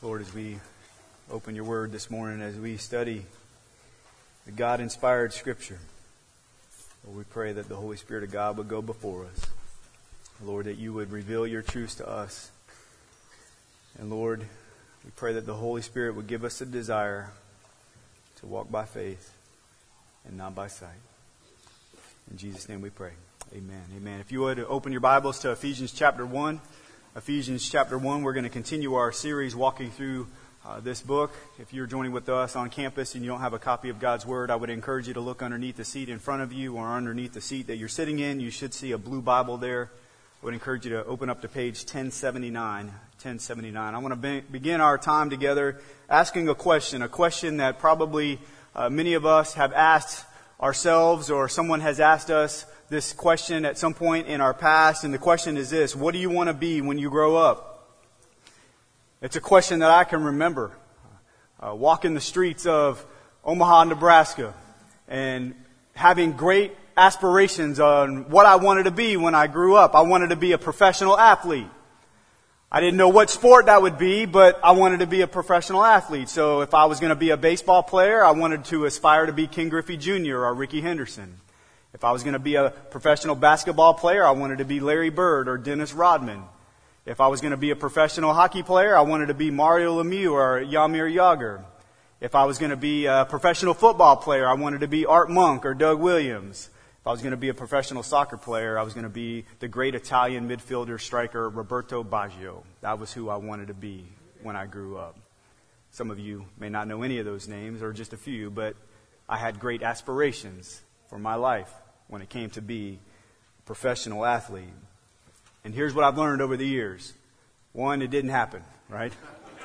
Lord, as we open your word this morning, as we study the God-inspired Scripture, Lord, we pray that the Holy Spirit of God would go before us. Lord, that you would reveal your truths to us. And Lord, we pray that the Holy Spirit would give us a desire to walk by faith and not by sight. In Jesus' name we pray. Amen. Amen. If you would open your Bibles to Ephesians chapter 1. Ephesians chapter 1, we're going to continue our series walking through this book. If you're joining with us on campus and you don't have a copy of God's Word, I would encourage you to look underneath the seat in front of you or underneath the seat that you're sitting in. You should see a blue Bible there. I would encourage you to open up to page 1079. 1079. I want to begin our time together asking a question that probably many of us have asked ourselves, or someone has asked us this question at some point in our past. And the question is this: what do you want to be when you grow up? It's a question that I can remember walking the streets of Omaha, Nebraska, and having great aspirations on what I wanted to be when I grew up. I wanted to be a professional athlete. I didn't know what sport that would be, but I wanted to be a professional athlete. So if I was going to be a baseball player, I wanted to aspire to be Ken Griffey Jr. or Ricky Henderson. If I was going to be a professional basketball player, I wanted to be Larry Bird or Dennis Rodman. If I was going to be a professional hockey player, I wanted to be Mario Lemieux or Jaromir Jagr. If I was going to be a professional football player, I wanted to be Art Monk or Doug Williams. If I was going to be a professional soccer player, I was going to be the great Italian midfielder striker Roberto Baggio. That was who I wanted to be when I grew up. Some of you may not know any of those names, or just a few, but I had great aspirations for my life when it came to be a professional athlete. And here's what I've learned over the years. One, it didn't happen, right?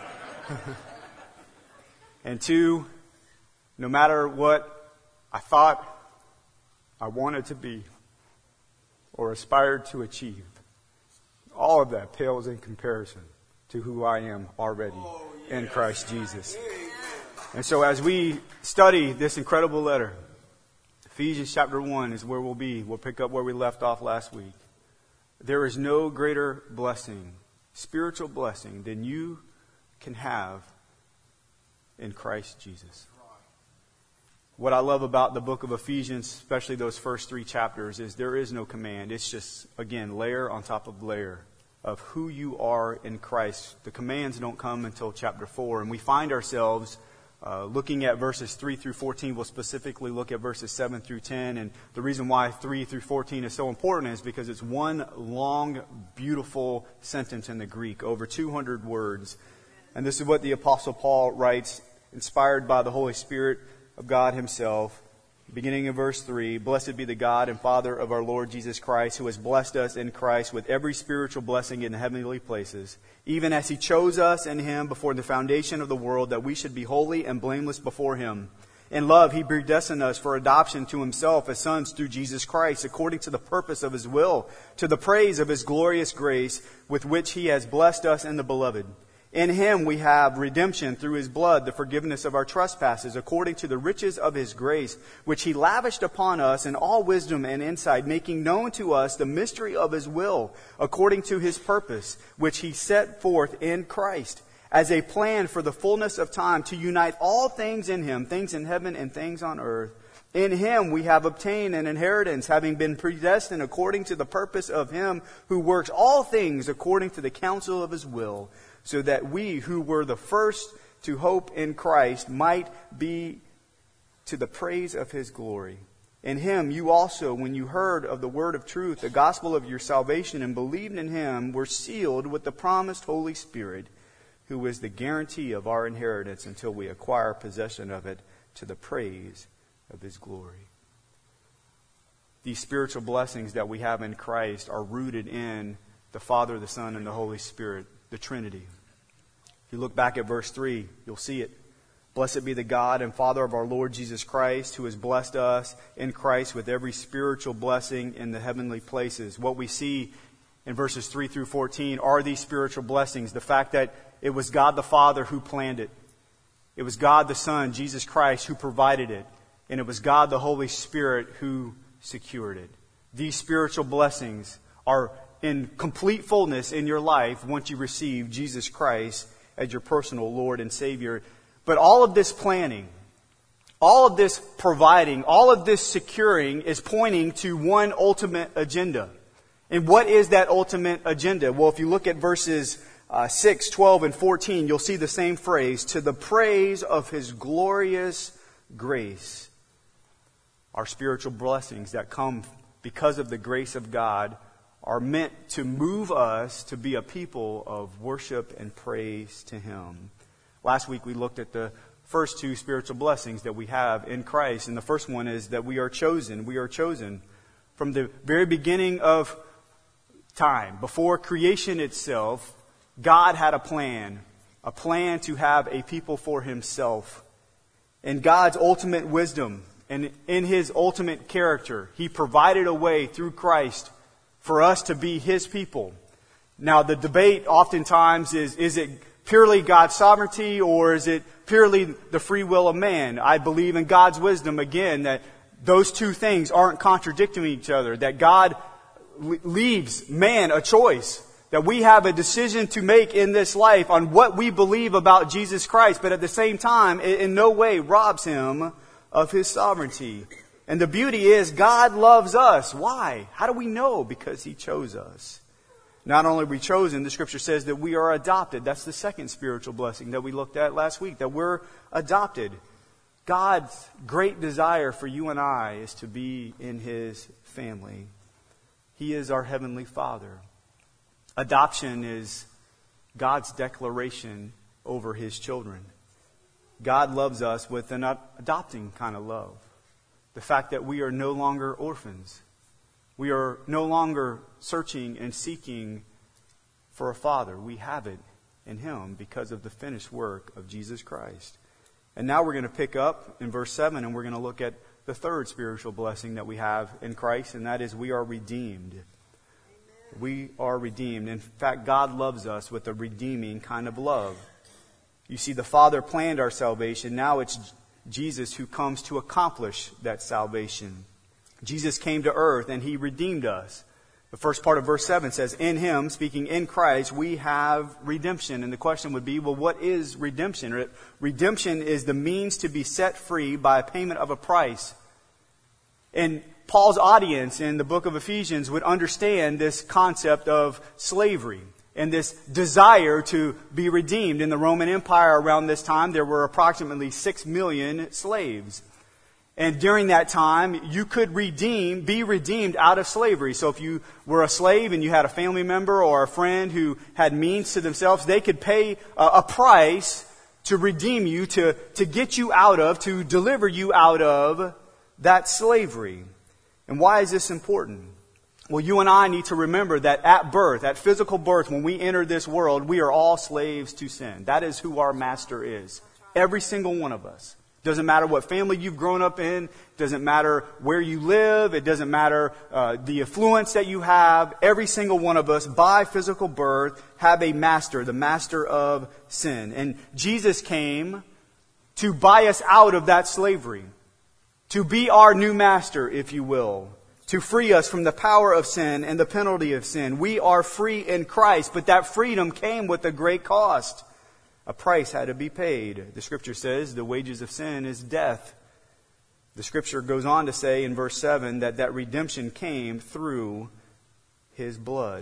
And two, no matter what I thought I wanted to be or aspired to achieve, all of that pales in comparison to who I am already in Christ Jesus. And so as we study this incredible letter, Ephesians chapter 1 is where we'll be. We'll pick up where we left off last week. There is no greater blessing, spiritual blessing, than you can have in Christ Jesus. What I love about the book of Ephesians, especially those first 3 chapters, is there is no command. It's just, again, layer on top of layer of who you are in Christ. The commands don't come until chapter 4. And we find ourselves looking at verses 3 through 14. We'll specifically look at verses 7 through 10. And the reason why 3 through 14 is so important is because it's one long, beautiful sentence in the Greek, over 200 words. And this is what the Apostle Paul writes, inspired by the Holy Spirit of God himself, beginning in verse 3. Blessed be the God and Father of our Lord Jesus Christ, who has blessed us in Christ with every spiritual blessing in the heavenly places, even as he chose us in him before the foundation of the world, that we should be holy and blameless before him. In love he predestined us for adoption to himself as sons through Jesus Christ, according to the purpose of his will, to the praise of his glorious grace, with which he has blessed us in the Beloved. In him we have redemption through his blood, the forgiveness of our trespasses, according to the riches of his grace, which he lavished upon us in all wisdom and insight, making known to us the mystery of his will, according to his purpose, which he set forth in Christ, as a plan for the fullness of time, to unite all things in him, things in heaven and things on earth. In him we have obtained an inheritance, having been predestined according to the purpose of him who works all things according to the counsel of his will, so that we who were the first to hope in Christ might be to the praise of his glory. In him you also, when you heard of the word of truth, the gospel of your salvation, and believed in him, were sealed with the promised Holy Spirit, who is the guarantee of our inheritance until we acquire possession of it, to the praise of his glory. These spiritual blessings that we have in Christ are rooted in the Father, the Son, and the Holy Spirit, the Trinity. If you look back at verse 3, you'll see it. Blessed be the God and Father of our Lord Jesus Christ, who has blessed us in Christ with every spiritual blessing in the heavenly places. What we see in verses 3 through 14 are these spiritual blessings. The fact that it was God the Father who planned it. It was God the Son, Jesus Christ, who provided it. And it was God the Holy Spirit who secured it. These spiritual blessings are in complete fullness in your life once you receive Jesus Christ as your personal Lord and Savior. But all of this planning, all of this providing, all of this securing is pointing to one ultimate agenda. And what is that ultimate agenda? Well, if you look at verses 6, 12, and 14, you'll see the same phrase, to the praise of His glorious grace. Our spiritual blessings that come because of the grace of God are meant to move us to be a people of worship and praise to Him. Last week we looked at the first two spiritual blessings that we have in Christ. And the first one is that we are chosen. We are chosen from the very beginning of time. Before creation itself, God had a plan to have a people for Himself. In God's ultimate wisdom and in His ultimate character, He provided a way through Christ for us to be His people. Now, the debate oftentimes is it purely God's sovereignty or is it purely the free will of man? I believe in God's wisdom, again, that those two things aren't contradicting each other, that God leaves man a choice, that we have a decision to make in this life on what we believe about Jesus Christ, but at the same time, it in no way robs Him of His sovereignty. And the beauty is God loves us. Why? How do we know? Because He chose us. Not only are we chosen, the Scripture says that we are adopted. That's the second spiritual blessing that we looked at last week, that we're adopted. God's great desire for you and I is to be in His family. He is our Heavenly Father. Adoption is God's declaration over His children. God loves us with an adopting kind of love. The fact that we are no longer orphans. We are no longer searching and seeking for a father. We have it in Him because of the finished work of Jesus Christ. And now we're going to pick up in verse 7 and we're going to look at the third spiritual blessing that we have in Christ, and that is we are redeemed. Amen. We are redeemed. In fact, God loves us with a redeeming kind of love. You see, the Father planned our salvation. Now it's Jesus who comes to accomplish that salvation. Jesus came to earth and He redeemed us. The first part of verse 7 says, in Him, speaking in Christ, we have redemption. And the question would be, well, what is redemption? Redemption is the means to be set free by a payment of a price. And Paul's audience in the book of Ephesians would understand this concept of slavery and this desire to be redeemed. In the Roman Empire around this time, there were approximately 6 million slaves. And during that time, you could be redeemed out of slavery. So if you were a slave and you had a family member or a friend who had means to themselves, they could pay a price to redeem you, to get you out of, to deliver you out of that slavery. And why is this important? Well, you and I need to remember that at birth, at physical birth, when we enter this world, we are all slaves to sin. That is who our master is. Every single one of us. Doesn't matter what family you've grown up in. Doesn't matter where you live. It doesn't matter the affluence that you have. Every single one of us, by physical birth, have a master, the master of sin. And Jesus came to buy us out of that slavery. To be our new master, if you will. To free us from the power of sin and the penalty of sin. We are free in Christ, but that freedom came with a great cost. A price had to be paid. The Scripture says the wages of sin is death. The Scripture goes on to say in verse 7 that redemption came through His blood.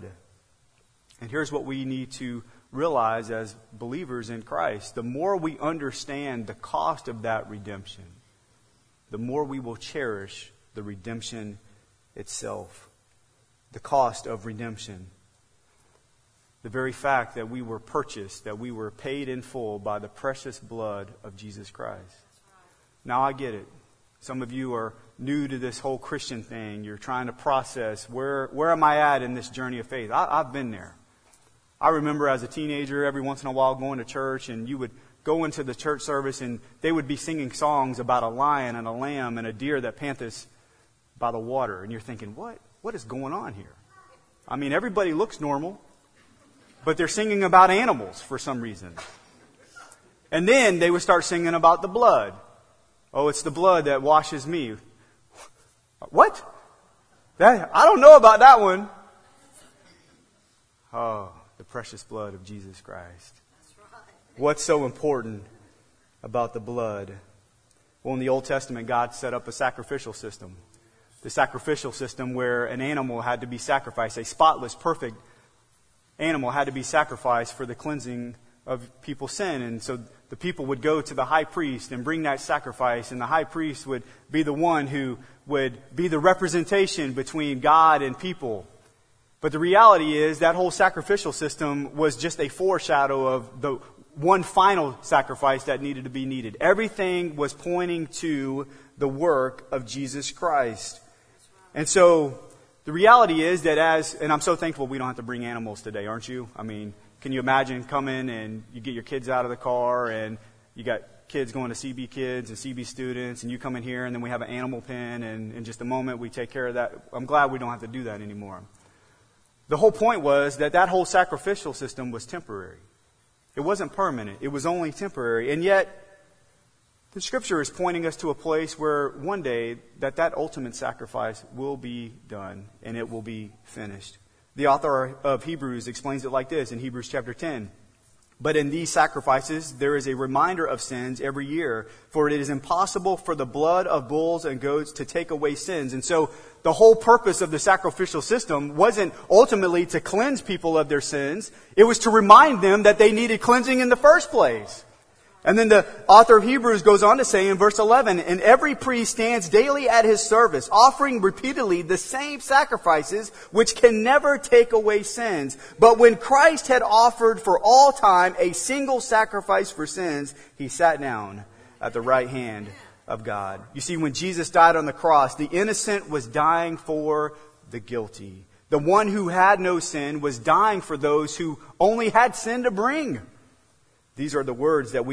And here's what we need to realize as believers in Christ. The more we understand the cost of that redemption, the more we will cherish the redemption itself. The cost of redemption. The very fact that we were purchased, that we were paid in full by the precious blood of Jesus Christ. Now I get it. Some of you are new to this whole Christian thing. You're trying to process, where am I at in this journey of faith? I've been there. I remember as a teenager, every once in a while going to church, and you would go into the church service and they would be singing songs about a lion and a lamb and a deer that panteth by the water. And you're thinking, what is going on here? I mean, everybody looks normal, but they're singing about animals for some reason. And then they would start singing about the blood. Oh, it's the blood that washes me. What? I don't know about that one. Oh, the precious blood of Jesus Christ. What's so important about the blood? Well, in the Old Testament, God set up a sacrificial system. The sacrificial system where an animal had to be sacrificed, a spotless, perfect animal had to be sacrificed for the cleansing of people's sin. And so the people would go to the high priest and bring that sacrifice, and the high priest would be the one who would be the representation between God and people. But the reality is that whole sacrificial system was just a foreshadow of the one final sacrifice that needed to be needed. Everything was pointing to the work of Jesus Christ. And so the reality is that and I'm so thankful we don't have to bring animals today, aren't you? I mean, can you imagine coming and you get your kids out of the car and you got kids going to CB Kids and CB students, and you come in here and then we have an animal pen, and in just a moment we take care of that. I'm glad we don't have to do that anymore. The whole point was that whole sacrificial system was temporary. It wasn't permanent. It was only temporary. And yet, the Scripture is pointing us to a place where one day that ultimate sacrifice will be done and it will be finished. The author of Hebrews explains it like this in Hebrews chapter 10. But in these sacrifices, there is a reminder of sins every year, for it is impossible for the blood of bulls and goats to take away sins. And so the whole purpose of the sacrificial system wasn't ultimately to cleanse people of their sins. It was to remind them that they needed cleansing in the first place. And then the author of Hebrews goes on to say in verse 11, and every priest stands daily at his service, offering repeatedly the same sacrifices, which can never take away sins. But when Christ had offered for all time a single sacrifice for sins, he sat down at the right hand of God. You see, when Jesus died on the cross, the innocent was dying for the guilty. The one who had no sin was dying for those who only had sin to bring. These are the words that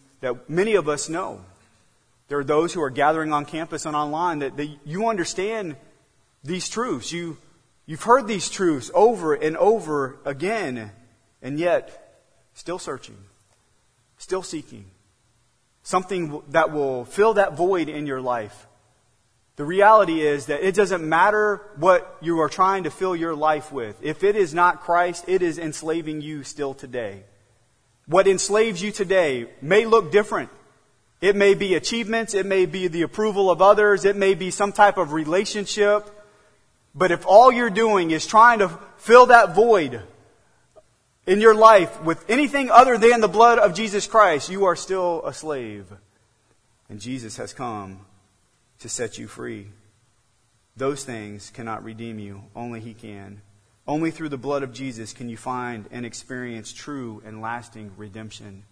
many of us know. There are those who are gathering on campus and online that you understand these truths. You've heard these truths over and over again, and yet still searching, still seeking something that will fill that void in your life. The reality is that it doesn't matter what you are trying to fill your life with. If it is not Christ, it is enslaving you still today. What enslaves you today may look different. It may be achievements. It may be the approval of others. It may be some type of relationship. But if all you're doing is trying to fill that void in your life with anything other than the blood of Jesus Christ, you are still a slave. And Jesus has come to set you free. Those things cannot redeem you. Only He can. Only through the blood of Jesus can you find and experience true and lasting redemption.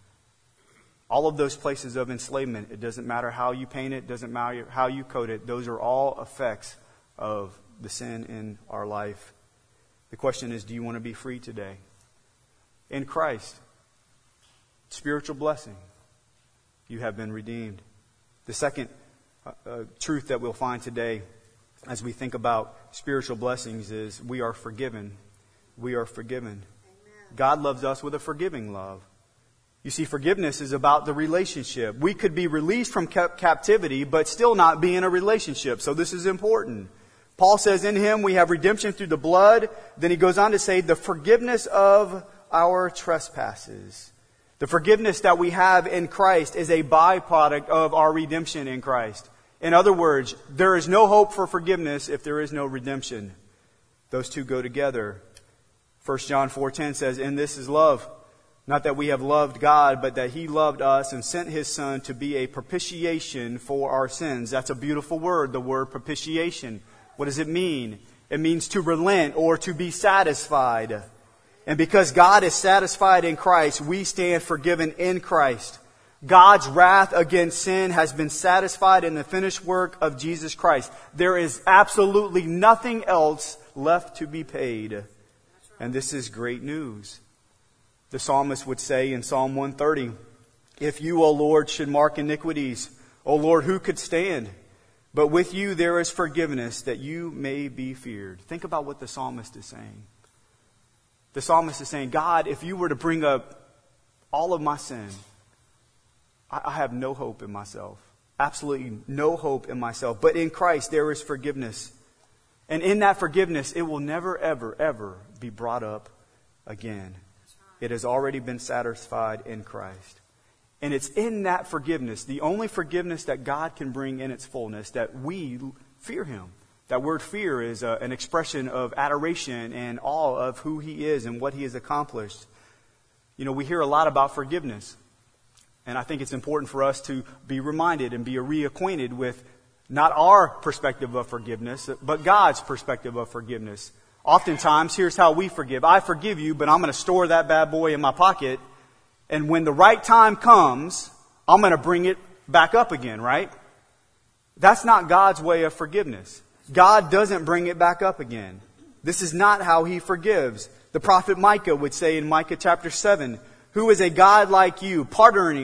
All of those places of enslavement, it doesn't matter how you paint it, doesn't matter how you code it, those are all effects of the sin in our life. The question is, do you want to be free today? In Christ, spiritual blessing, you have been redeemed. The second truth that we'll find today as we think about spiritual blessings is we are forgiven. We are forgiven. Amen. God loves us with a forgiving love. You see, forgiveness is about the relationship. We could be released from captivity, but still not be in a relationship. So this is important. Paul says in Him we have redemption through the blood. Then he goes on to say the forgiveness of our trespasses. The forgiveness that we have in Christ is a byproduct of our redemption in Christ. In other words, there is no hope for forgiveness if there is no redemption. Those two go together. 1 John 4:10 says, "And this is love, not that we have loved God, but that He loved us and sent His Son to be a propitiation for our sins." That's a beautiful word, the word propitiation. What does it mean? It means to relent or to be satisfied. And because God is satisfied in Christ, we stand forgiven in Christ. God's wrath against sin has been satisfied in the finished work of Jesus Christ. There is absolutely nothing else left to be paid. And this is great news. The psalmist would say in Psalm 130, "If you, O Lord, should mark iniquities, O Lord, who could stand? But with you there is forgiveness, that you may be feared." Think about what the psalmist is saying. The psalmist is saying, God, if you were to bring up all of my sin, I have no hope in myself. Absolutely no hope in myself. But in Christ there is forgiveness. And in that forgiveness, it will never, ever, ever be brought up again. It has already been satisfied in Christ. And it's in that forgiveness, the only forgiveness that God can bring in its fullness, that we fear Him. That word fear is an expression of adoration and awe of who He is and what He has accomplished. You know, we hear a lot about forgiveness. And I think it's important for us to be reminded and be reacquainted with not our perspective of forgiveness, but God's perspective of forgiveness. Oftentimes, here's how we forgive. I forgive you, but I'm going to store that bad boy in my pocket. And when the right time comes, I'm going to bring it back up again, right? That's not God's way of forgiveness. God doesn't bring it back up again. This is not how He forgives. The prophet Micah would say in Micah chapter 7, "Who is a God like you, pardoning."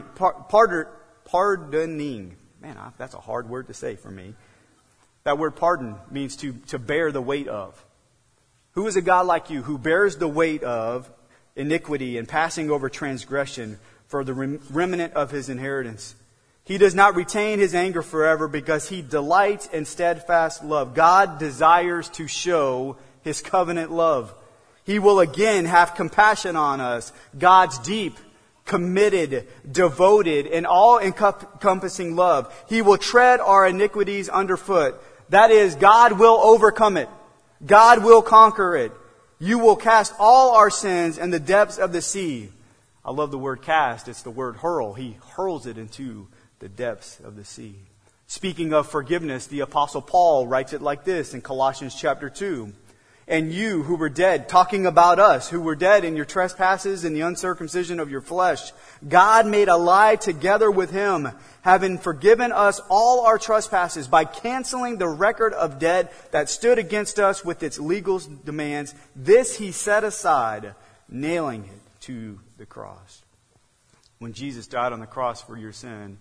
Man, that's a hard word to say for me. That word pardon means to bear the weight of. Who is a God like you who bears the weight of iniquity and passing over transgression for the remnant of His inheritance? He does not retain His anger forever because He delights in steadfast love. God desires to show His covenant love. He will again have compassion on us. God's deep, committed, devoted, and all-encompassing love. He will tread our iniquities underfoot. That is, God will overcome it. God will conquer it. You will cast all our sins in the depths of the sea. I love the word cast. It's the word hurl. He hurls it into the depths of the sea. Speaking of forgiveness, the Apostle Paul writes it like this in Colossians chapter 2. "And you who were dead," talking about us, "who were dead in your trespasses and the uncircumcision of your flesh, God made alive together with Him, having forgiven us all our trespasses by canceling the record of debt that stood against us with its legal demands. This He set aside, nailing it to the cross." When Jesus died on the cross for your sin,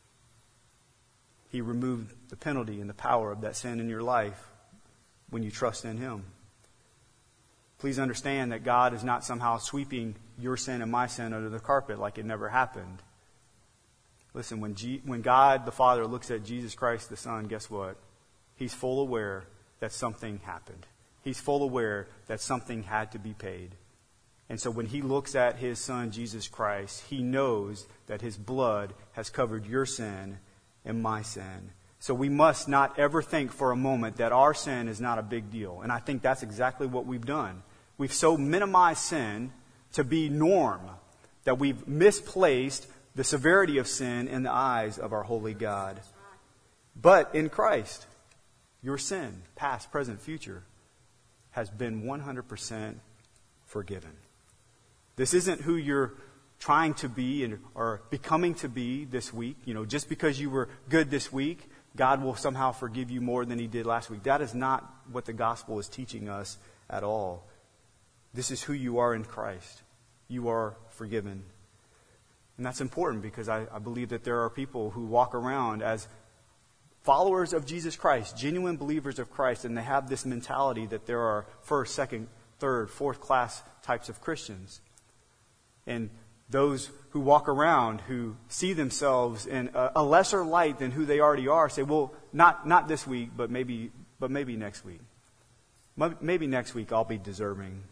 He removed the penalty and the power of that sin in your life when you trust in Him. Please understand that God is not somehow sweeping your sin and my sin under the carpet like it never happened. Listen, when God the Father looks at Jesus Christ the Son, guess what? He's full aware that something happened. He's full aware that something had to be paid. And so when He looks at His Son, Jesus Christ, He knows that His blood has covered your sin and my sin. So we must not ever think for a moment that our sin is not a big deal. And I think that's exactly what we've done. We've so minimized sin to be norm that we've misplaced the severity of sin in the eyes of our holy God. But in Christ, your sin, past, present, future, has been 100% forgiven. This isn't who you're trying to be or becoming to be this week. You know, just because you were good this week, God will somehow forgive you more than He did last week. That is not what the gospel is teaching us at all. This is who you are in Christ. You are forgiven. And that's important because I believe that there are people who walk around as followers of Jesus Christ, genuine believers of Christ, and they have this mentality that there are first, second, third, fourth class types of Christians. And those who walk around who see themselves in a lesser light than who they already are say, well, not this week, but maybe next week. Maybe next week I'll be deserving.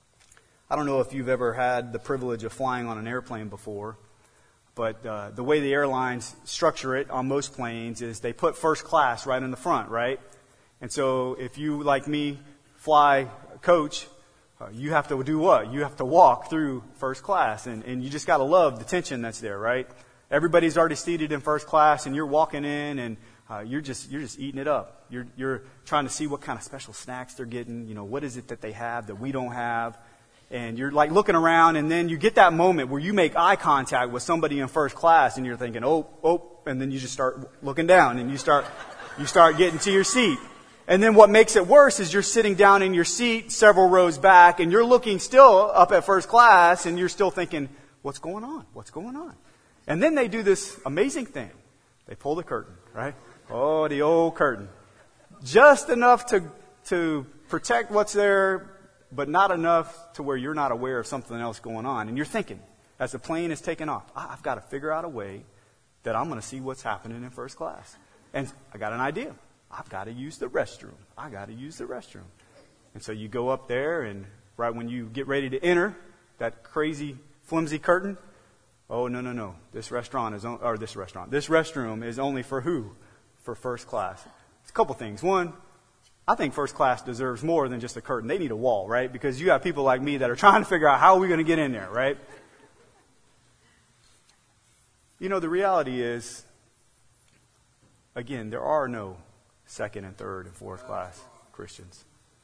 I don't know if you've ever had the privilege of flying on an airplane before, but the way the airlines structure it on most planes is they put first class right in the front, right? And so if you, like me, fly coach, you have to do what? You have to walk through first class, and you just got to love the tension that's there, right? Everybody's already seated in first class, and you're walking in, and you're just eating it up. You're trying to see what kind of special snacks they're getting. You know, what is it that they have that we don't have? And you're like looking around, and then you get that moment where you make eye contact with somebody in first class, and you're thinking, oh, and then you just start looking down, and you start getting to your seat. And then what makes it worse is you're sitting down in your seat several rows back, and you're looking still up at first class, and you're still thinking, what's going on? What's going on? And then they do this amazing thing. They pull the curtain, right? Oh, the old curtain. Just enough to protect what's there, but not enough to where you're not aware of something else going on. And you're thinking, as the plane is taking off, I've got to figure out a way that I'm going to see what's happening in first class. And I got an idea. I've got to use the restroom. I got to use the restroom. And so you go up there, and right when you get ready to enter, that crazy flimsy curtain? Oh, no. This restroom is only for who? For first class. It's a couple things. One, I think first class deserves more than just a curtain. They need a wall, right? Because you have people like me that are trying to figure out how are we going to get in there, right? You know, the reality is, again, there are no second and third and fourth class Christians.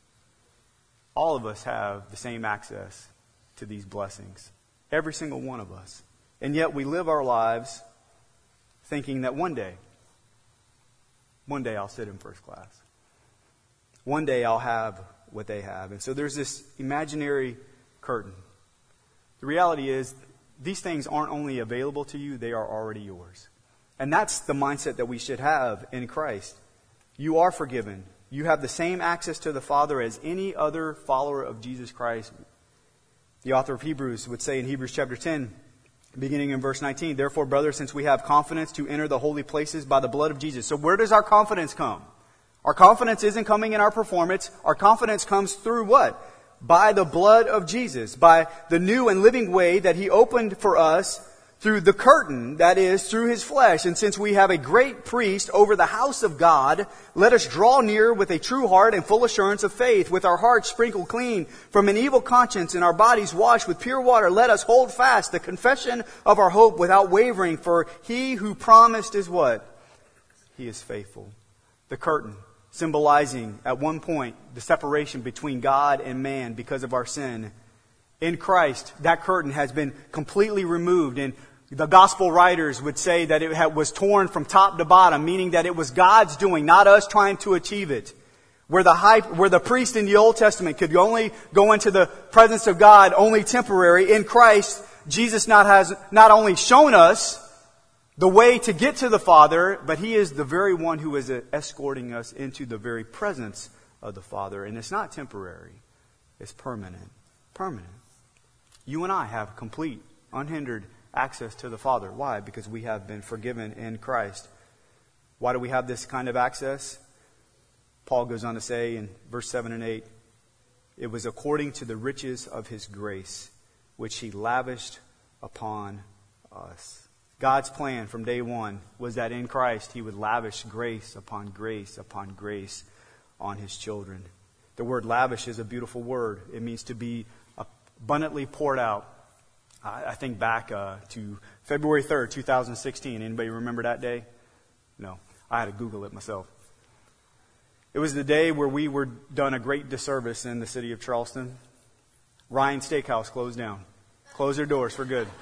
All of us have the same access to these blessings. Every single one of us. And yet we live our lives thinking that one day I'll sit in first class. One day I'll have what they have. And so there's this imaginary curtain. The reality is, these things aren't only available to you, they are already yours. And that's the mindset that we should have in Christ. You are forgiven. You have the same access to the Father as any other follower of Jesus Christ. The author of Hebrews would say in Hebrews chapter 10, beginning in verse 19, "Therefore, brothers, since we have confidence to enter the holy places by the blood of Jesus." So where does our confidence come? Our confidence isn't coming in our performance. Our confidence comes through what? By the blood of Jesus. By the new and living way that He opened for us through the curtain, that is, through His flesh. And since we have a great priest over the house of God, let us draw near with a true heart and full assurance of faith, with our hearts sprinkled clean from an evil conscience and our bodies washed with pure water. Let us hold fast the confession of our hope without wavering, for He who promised is what? He is faithful. The curtain, symbolizing at one point the separation between God and man because of our sin. In Christ, that curtain has been completely removed, and the gospel writers would say that it was torn from top to bottom, meaning that it was God's doing, not us trying to achieve it. Where the priest in the Old Testament could only go into the presence of God only temporary, in Christ, Jesus has not only shown us the way to get to the Father, but He is the very one who is escorting us into the very presence of the Father. And it's not temporary. It's permanent. Permanent. You and I have complete, unhindered access to the Father. Why? Because we have been forgiven in Christ. Why do we have this kind of access? Paul goes on to say in verse 7 and 8, "It was according to the riches of His grace, which He lavished upon us." God's plan from day one was that in Christ He would lavish grace upon grace upon grace on His children. The word lavish is a beautiful word. It means to be abundantly poured out. I think back to February 3rd, 2016. Anybody remember that day? No. I had to Google it myself. It was the day where we were done a great disservice in the city of Charleston. Ryan Steakhouse closed down. Closed their doors for good.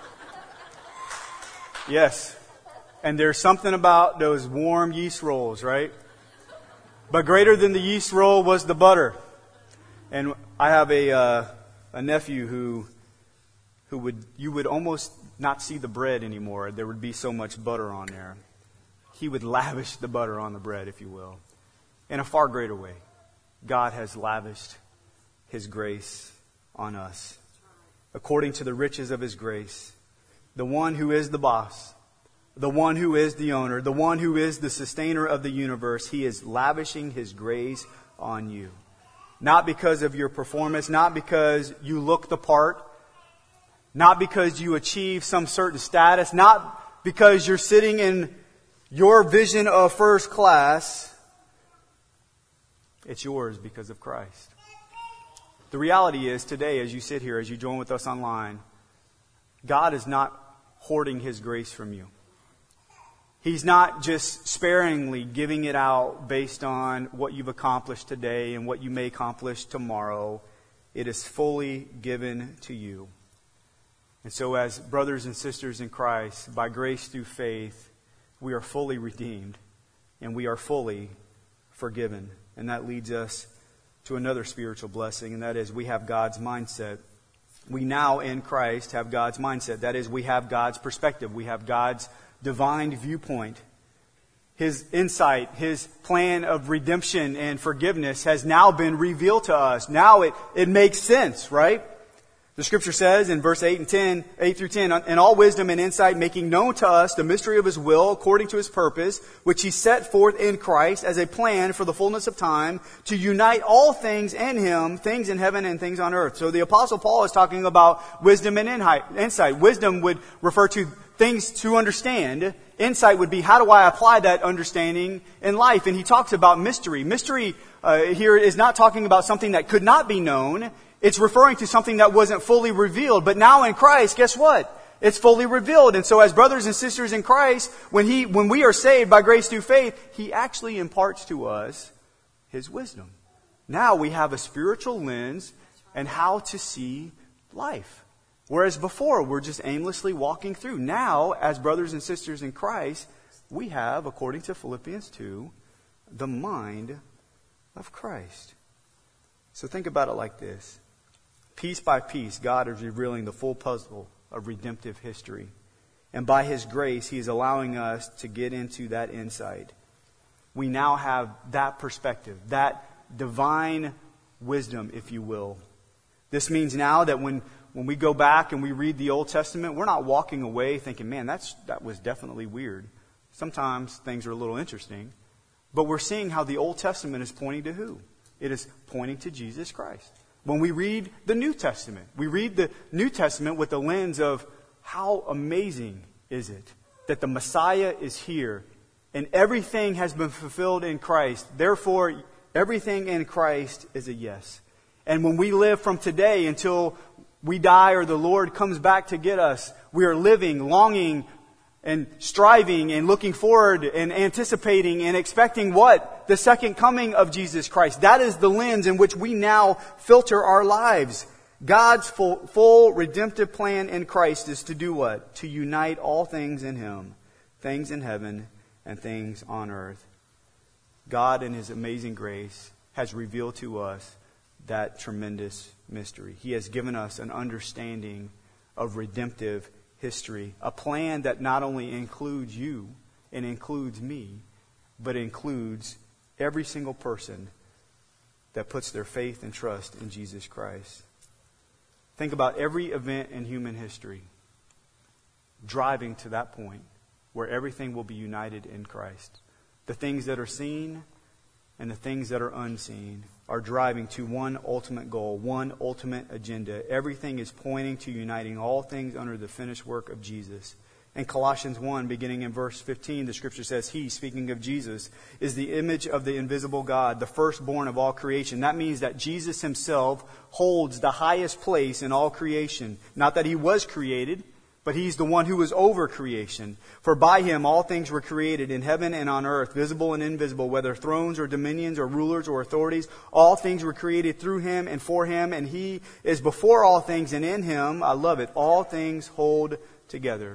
Yes. And there's something about those warm yeast rolls, right? But greater than the yeast roll was the butter. And I have a nephew who you would almost not see the bread anymore. There would be so much butter on there. He would lavish the butter on the bread, if you will. In a far greater way, God has lavished His grace on us. According to the riches of His grace. The one who is the boss, the one who is the owner, the one who is the sustainer of the universe, He is lavishing His grace on you. Not because of your performance, not because you look the part, not because you achieve some certain status, not because you're sitting in your vision of first class. It's yours because of Christ. The reality is today, as you sit here, as you join with us online, God is not hoarding His grace from you. He's not just sparingly giving it out based on what you've accomplished today and what you may accomplish tomorrow. It is fully given to you. And so as brothers and sisters in Christ, by grace through faith, we are fully redeemed and we are fully forgiven. And that leads us to another spiritual blessing, and that is we have God's mindset. We now in Christ have God's mindset. That is, we have God's perspective. We have God's divine viewpoint. His insight, His plan of redemption and forgiveness has now been revealed to us. Now it makes sense, right? The scripture says in verse 8 through 10, in all wisdom and insight, making known to us the mystery of His will according to His purpose, which He set forth in Christ as a plan for the fullness of time, to unite all things in Him, things in heaven and things on earth. So the Apostle Paul is talking about wisdom and insight. Wisdom would refer to things to understand. Insight would be, how do I apply that understanding in life? And he talks about mystery. Mystery here is not talking about something that could not be known. It's referring to something that wasn't fully revealed. But now in Christ, guess what? It's fully revealed. And so as brothers and sisters in Christ, when we are saved by grace through faith, He actually imparts to us His wisdom. Now we have a spiritual lens and how to see life. Whereas before, we're just aimlessly walking through. Now, as brothers and sisters in Christ, we have, according to Philippians 2, the mind of Christ. So think about it like this. Piece by piece, God is revealing the full puzzle of redemptive history. And by His grace, He is allowing us to get into that insight. We now have that perspective, that divine wisdom, if you will. This means now that when we go back and we read the Old Testament, we're not walking away thinking, man, that was definitely weird. Sometimes things are a little interesting. But we're seeing how the Old Testament is pointing to who? It is pointing to Jesus Christ. When we read the New Testament, we read the New Testament with the lens of how amazing is it that the Messiah is here and everything has been fulfilled in Christ. Therefore, everything in Christ is a yes. And when we live from today until we die or the Lord comes back to get us, we are living, longing, and striving and looking forward and anticipating and expecting what? The second coming of Jesus Christ. That is the lens in which we now filter our lives. God's full redemptive plan in Christ is to do what? To unite all things in Him, things in heaven and things on earth. God in His amazing grace has revealed to us that tremendous mystery. He has given us an understanding of redemptive history, a plan that not only includes you and includes me, but includes every single person that puts their faith and trust in Jesus Christ. Think about every event in human history driving to that point where everything will be united in Christ. The things that are seen and the things that are unseen are driving to one ultimate goal, one ultimate agenda. Everything is pointing to uniting all things under the finished work of Jesus. In Colossians 1, beginning in verse 15, the scripture says, He, speaking of Jesus, is the image of the invisible God, the firstborn of all creation. That means that Jesus Himself holds the highest place in all creation. Not that He was created, but He's the one who is over creation. For by Him all things were created in heaven and on earth, visible and invisible, whether thrones or dominions or rulers or authorities. All things were created through Him and for Him, and He is before all things, and in Him, I love it, all things hold together.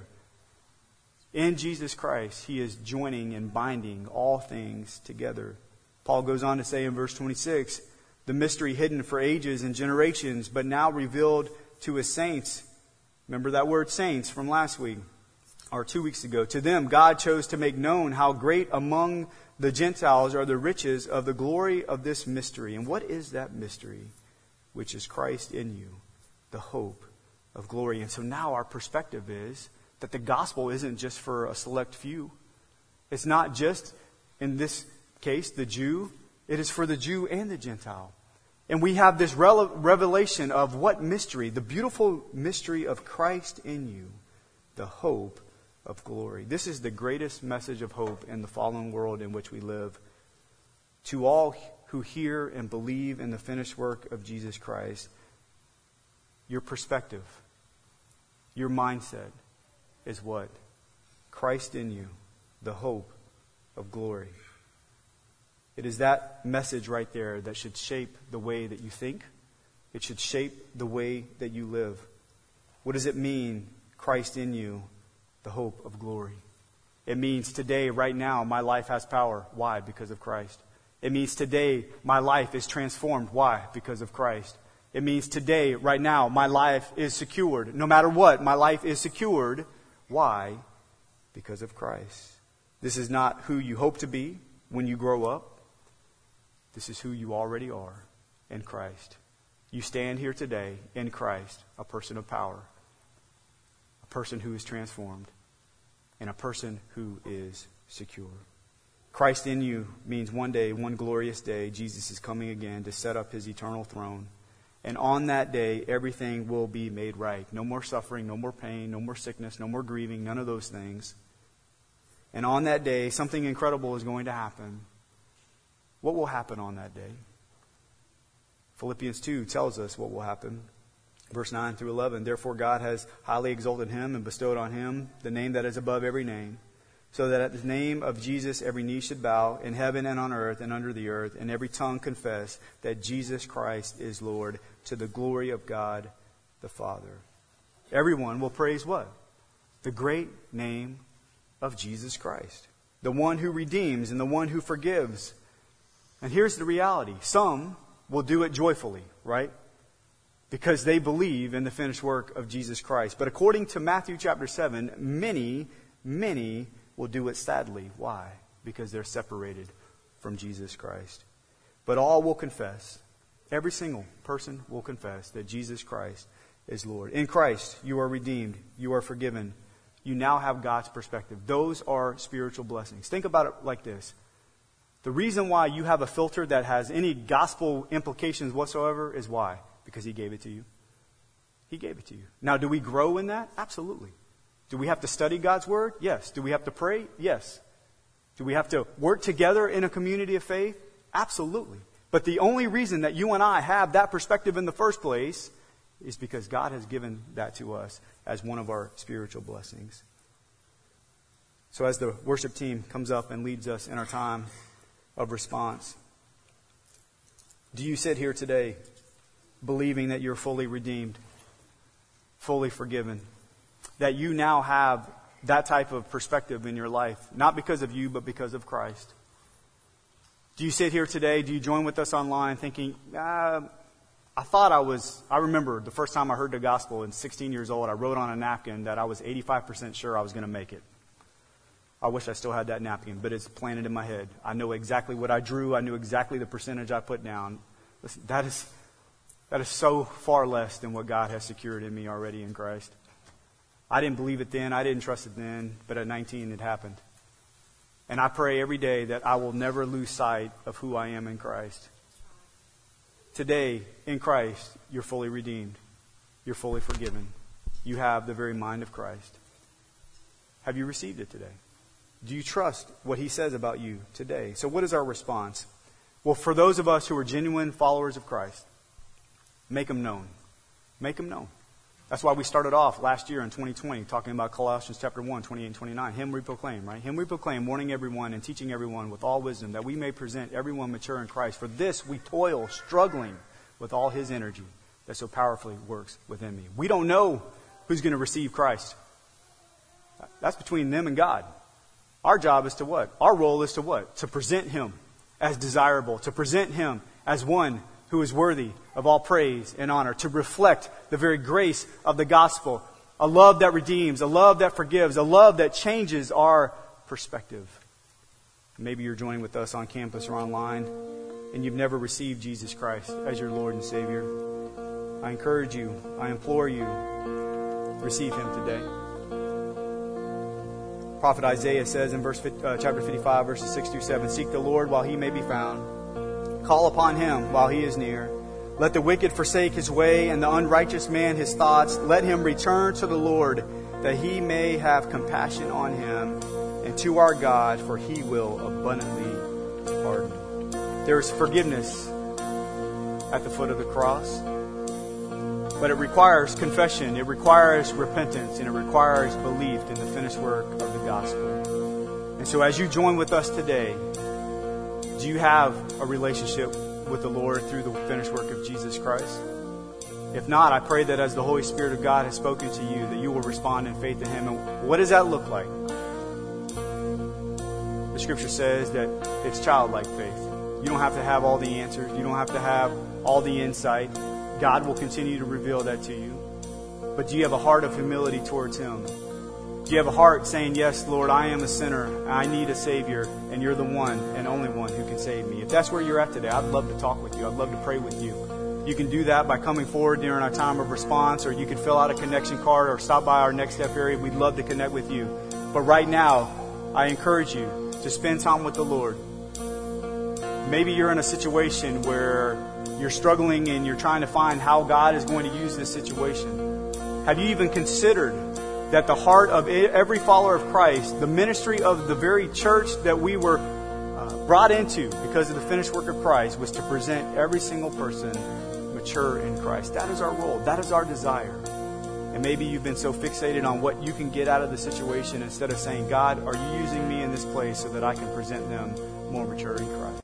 In Jesus Christ, He is joining and binding all things together. Paul goes on to say in verse 26, the mystery hidden for ages and generations, but now revealed to His saints. Remember that word saints from last week or 2 weeks ago. To them, God chose to make known how great among the Gentiles are the riches of the glory of this mystery. And what is that mystery? Which is Christ in you, the hope of glory. And so now our perspective is that the gospel isn't just for a select few. It's not just, in this case, the Jew. It is for the Jew and the Gentile. And we have this revelation of what mystery? The beautiful mystery of Christ in you, the hope of glory. This is the greatest message of hope in the fallen world in which we live. To all who hear and believe in the finished work of Jesus Christ, your perspective, your mindset is what? Christ in you, the hope of glory. It is that message right there that should shape the way that you think. It should shape the way that you live. What does it mean, Christ in you, the hope of glory? It means today, right now, my life has power. Why? Because of Christ. It means today, my life is transformed. Why? Because of Christ. It means today, right now, my life is secured. No matter what, my life is secured. Why? Because of Christ. This is not who you hope to be when you grow up. This is who you already are in Christ. you stand here today in Christ, a person of power, a person who is transformed, and a person who is secure. Christ in you means one day, one glorious day, Jesus is coming again to set up his eternal throne. And on that day, everything will be made right. No more suffering, no more pain, no more sickness, no more grieving, none of those things. And on that day, something incredible is going to happen. What will happen on that day? Philippians 2 tells us what will happen. Verse 9 through 11. Therefore God has highly exalted him and bestowed on him the name that is above every name, so that at the name of Jesus every knee should bow in heaven and on earth and under the earth, and every tongue confess that Jesus Christ is Lord, to the glory of God the Father. Everyone will praise what? The great name of Jesus Christ. The one who redeems and the one who forgives. And here's the reality. Some will do it joyfully, right? Because they believe in the finished work of Jesus Christ. But according to Matthew chapter 7, many will do it sadly. Why? Because they're separated from Jesus Christ. But all will confess. Every single person will confess that Jesus Christ is Lord. In Christ, you are redeemed. You are forgiven. You now have God's perspective. Those are spiritual blessings. Think about it like this. The reason why you have a filter that has any gospel implications whatsoever is why? Because He gave it to you. He gave it to you. Now, do we grow in that? Absolutely. Do we have to study God's Word? Yes. Do we have to pray? Yes. Do we have to work together in a community of faith? Absolutely. But the only reason that you and I have that perspective in the first place is because God has given that to us as one of our spiritual blessings. So as the worship team comes up and leads us in our time of response, do you sit here today believing that you're fully redeemed, fully forgiven, that you now have that type of perspective in your life, not because of you, but because of Christ? Do you sit here today, do you join with us online thinking, I remember the first time I heard the gospel at 16 years old, I wrote on a napkin that I was 85% sure I was going to make it. I wish I still had that napkin, but it's planted in my head. I know exactly what I drew. I knew exactly the percentage I put down. Listen, that is so far less than what God has secured in me already in Christ. I didn't believe it then. I didn't trust it then. But at 19, it happened. And I pray every day that I will never lose sight of who I am in Christ. Today, in Christ, you're fully redeemed. You're fully forgiven. You have the very mind of Christ. Have you received it today? Do you trust what He says about you today? So what is our response? Well, for those of us who are genuine followers of Christ, make Him known. Make Him known. That's why we started off last year in 2020 talking about Colossians chapter 1, 28 and 29. Him we proclaim, right? Him we proclaim, warning everyone and teaching everyone with all wisdom, that we may present everyone mature in Christ. For this we toil, struggling with all His energy that so powerfully works within me. We don't know who's going to receive Christ. That's between them and God. Our job is to what? Our role is to what? To present Him as desirable, to present Him as one who is worthy of all praise and honor, to reflect the very grace of the gospel, a love that redeems, a love that forgives, a love that changes our perspective. Maybe you're joining with us on campus or online, and you've never received Jesus Christ as your Lord and Savior. I encourage you, I implore you, receive Him today. Prophet Isaiah says in chapter 55, verses 6 through 7, "Seek the Lord while He may be found. Call upon Him while He is near. Let the wicked forsake his way, and the unrighteous man his thoughts. Let him return to the Lord, that He may have compassion on him, and to our God, for He will abundantly pardon." There is forgiveness at the foot of the cross, but it requires confession, it requires repentance, and it requires belief in the finished work of the gospel. And so as you join with us today, do you have a relationship with the Lord through the finished work of Jesus Christ? If not, I pray that as the Holy Spirit of God has spoken to you, that you will respond in faith to Him. And what does that look like? The Scripture says that it's childlike faith. You don't have to have all the answers. You don't have to have all the insight. God will continue to reveal that to you. But do you have a heart of humility towards Him? Do you have a heart saying, "Yes, Lord, I am a sinner. I need a Savior, and You're the one and only one who can save me"? If that's where you're at today, I'd love to talk with you. I'd love to pray with you. you can do that by coming forward during our time of response, or you can fill out a connection card or stop by our Next Step area. We'd love to connect with you. But right now, I encourage you to spend time with the Lord. Maybe you're in a situation where you're struggling and you're trying to find how God is going to use this situation. Have you even considered that the heart of every follower of Christ, the ministry of the very church that we were brought into because of the finished work of Christ, was to present every single person mature in Christ? That is our role. That is our desire. And maybe you've been so fixated on what you can get out of the situation instead of saying, God, are you using me in this place so that I can present them more mature in Christ?